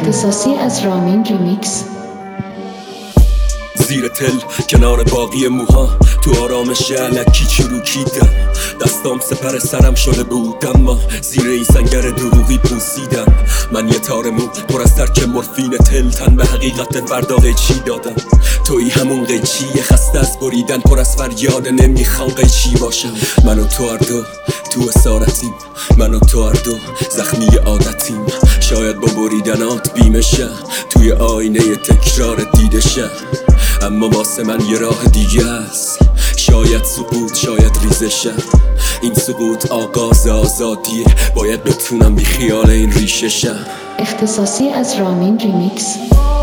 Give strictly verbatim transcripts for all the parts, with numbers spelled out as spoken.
اختصاصی از رامین ریمیکس. زیر تل کنار باقی موها تو آرامش علکی چروکیدم، دستام سپر سرم شده بود اما زیر این سنگر دروغی پوسیدم. من یه تار مو پر از ترک مورفین تل، تن به حقیقت فردا قیچی دادم. توی همون قیچی خسته از بریدن، پر از فریاد نمیخوام قیچی باشم. من و تو هر دو تو اسارتیم، من و تو هر دو زخمی عادتیم. شاید با بریدنات بیمشه توی آینه تکرار دیده شه، اما واسه من یه راه دیگه است. شاید سقوط، شاید ریزشه. این سقوط آغاز آزادیه، باید بتونم بی خیال این ریشه شم. اختصاصی از رامین ریمیکس.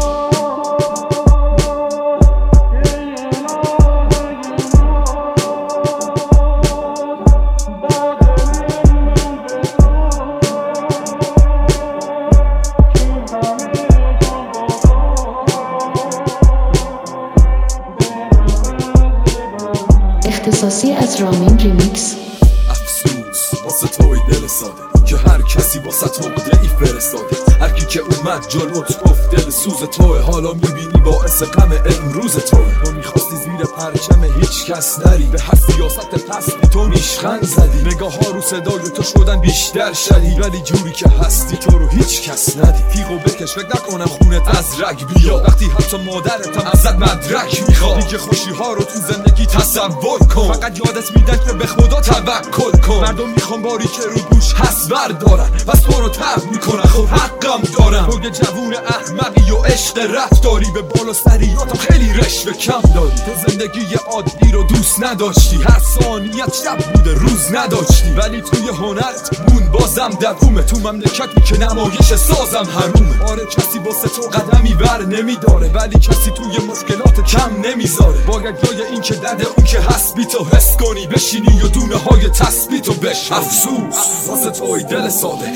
اختصاصی از رامین ریمیکس. افسوس واسه توی دل ساده که هر کسی واسه تو ضعیف فرستاده. هر کی که اومد جلوت گفت دل سوز توه، حالا میبینی باعث غم امروز توه. تو میخواستی زیر پرچم هیچ کس نری، به هر سیاست پستی تو نیشخند زدی. نگاه ها رو صدای تو شدن بیشتر شدید، ولی جوری که هستی تو رو هیچ کس ندید. تیغو بکش فکر نکنم خونت از رگ بیاد، وقتی حتی مادرتم ازت مدرک میخواد. دیگه خوشی ها رو تو زندگی تصور کن، فقط یادت میدن که به خدا توکل کن. مردم میخوان باری که رو دوش هست بردارن، پس تو رو تب میکنن، خب حقم دارم. تو یه جوون احمقی و عشق رفت داری، به بالا سریاتم خیلی رشوه کم داری. تو زندگی عادی رو دوست نداشتی، هر ثانیت شب بوده روز نداشتی، ولی توی هنرت مون بازم دوومه. تو مملکتی که نمایش سازم حرومه. آره کسی واسه تو قدمی بر نمیداره، ولی کسی توی مشکلات کم نمیذاره. باید جای این که درد اون که هست بی تو حس کنی، بشینی و دونه های تثبیت و بش. افسوس واسه توی دل ساده.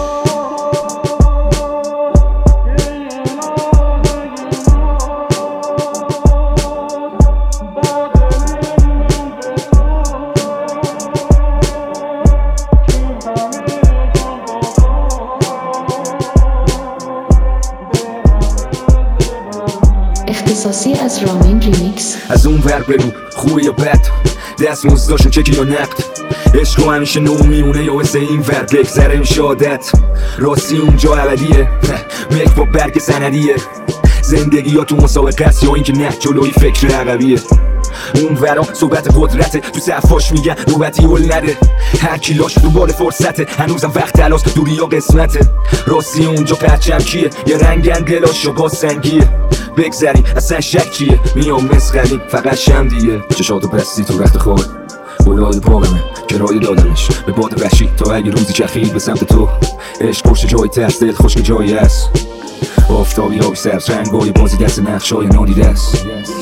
اختصاصی از رامین ریمیکس. از اون ور بگو خوبه یا بد، دست مزداشون چکی یا نقد. عشق و همیشه نو میونه یا واسه این ور بگذره میشه عادت. راستی اونجا ابدیه، ملک با برگ سندیه. زندگی یا تو مسابقه است یا اینکه نه جلوی فکر عقبیه. اون ورا صحبت قدرته، تو صفاش میگن نوبتی هل نده. هر کی لاش دوباره فرصته، هنوزم وقت تلاس دوری یا قسمته. راستی اونجا پرچم کیه، یه رنگن دلاش با سنگیه. بگذری اصلا شک چیه، میام مسخریم فقط شم دیگه. چشاتو بستی تو رخت خواب بلاد پاقمه، کرایه دادمش به باد وحشی تا اگه روزی چخید به سمت تو. عشق پشت جای ترس، دل خشک جایی هست. آفتابی آبی سبز رنگای بازی دست نقشای نادیده است.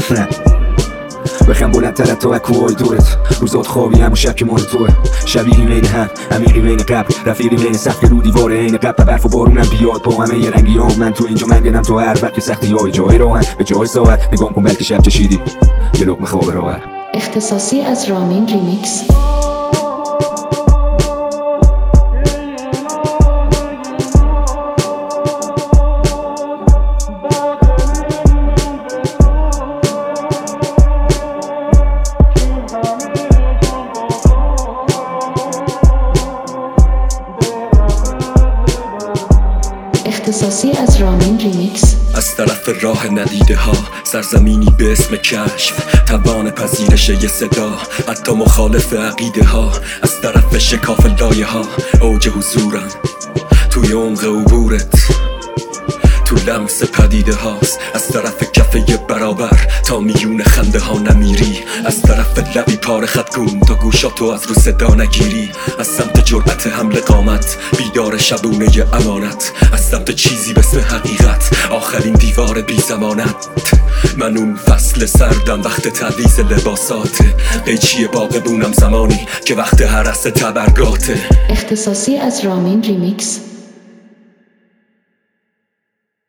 بخم بلندتر تا کوهای دورت، روزات خوابی همون شب که مال توه. شبیهی بین هم، عمیقی بین قبل، رفیقی بین سخت رو دیواره عین قبل. برف و بارونم بیاد با همه یه رنگی هم، من تو اینجا منگنم تو هر وقت که سختی های جای راهن به جای ساعت. نگام کن بلکه شب چشیدی یه لقمه خواب راحت. اختصاصی از رامین ریمیکس. اختصاصی از رامین ریمیکس. از طرف راه ندیده ها، سرزمینی به اسم کشف، توان پذیرش یه صدا، حتی مخالف عقیده ها. از طرف شکاف لایه ها، اوج حضورم توی عمق عبورت، تو لمس پدیده هاست. از طرف کفه برابر تا میون خنده ها نمیری، از طرف لبی پاره خطگون تا گوشاتو از رو صدا نگیری. از سمت جرأت حمل قامت، بیدار شبونه امانت، از سمت چیزی به اسم حقیقت، آخرین دیوار بی زمانت. من اون فصل سردم وقت تعویض لباساته، قیچی باغبونم زمانی که وقت هرس تبرگاته. اختصاصی از رامین ریمیکس.